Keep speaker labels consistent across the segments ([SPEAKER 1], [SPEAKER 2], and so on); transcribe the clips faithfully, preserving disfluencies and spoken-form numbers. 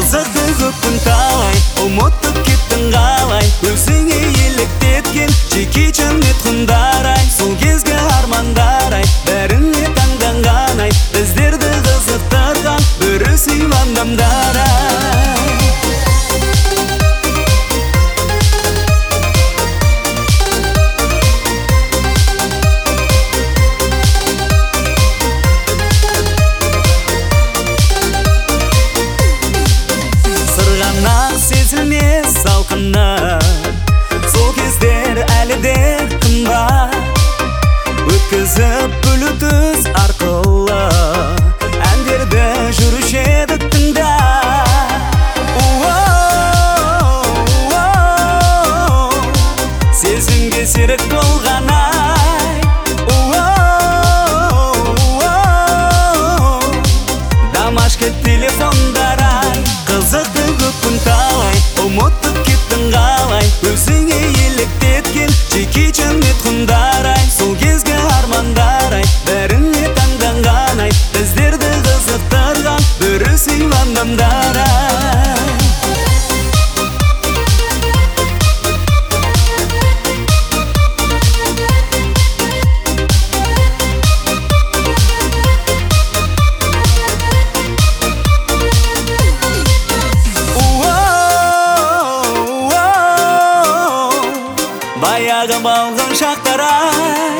[SPEAKER 1] Қызықты көп күн талай, ұмытып кеттің қалай. Өзіңе еліктеткен жеке жәннет құндар ай. Сол кезгі армандар ай, бәріне таңданған ай. Біздерді қызықтырған бір сүйген адамдар ай. Сезілмес салқыны, сол кездер әлі де қымбат. Өткізіп Bluetooth арқылы әндерді жүруші едік тыңдап. Сезімге серік болған ай. Дамашқа телефондар ай. Қызықты көп күн талай, ұмытып кеттің қалай. Өзіңе еліктеткен жеке жәннет құндар ай. Сол кезгі армандар ай, бәріне таңданған ай. Біздерді қызықтырған бір сүйген адамдар ай. Баяғы балғын шақтар ай.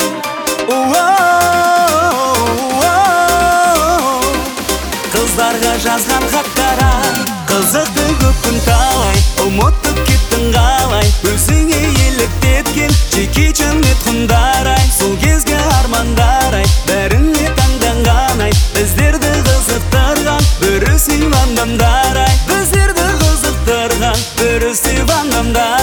[SPEAKER 1] Қыздарға жазған хаттар ай. Қызықты көп күн талай, ұмытып кеттің қалай. Өзіңе еліктеткен жеке жәннет құндар ай. Сол кезгі армандар ай, бәріне таңданған ай. Біздерді қызықтырған бір сүйген адамдар ай. Біздерді қызықтырған бір сүйген адамдар.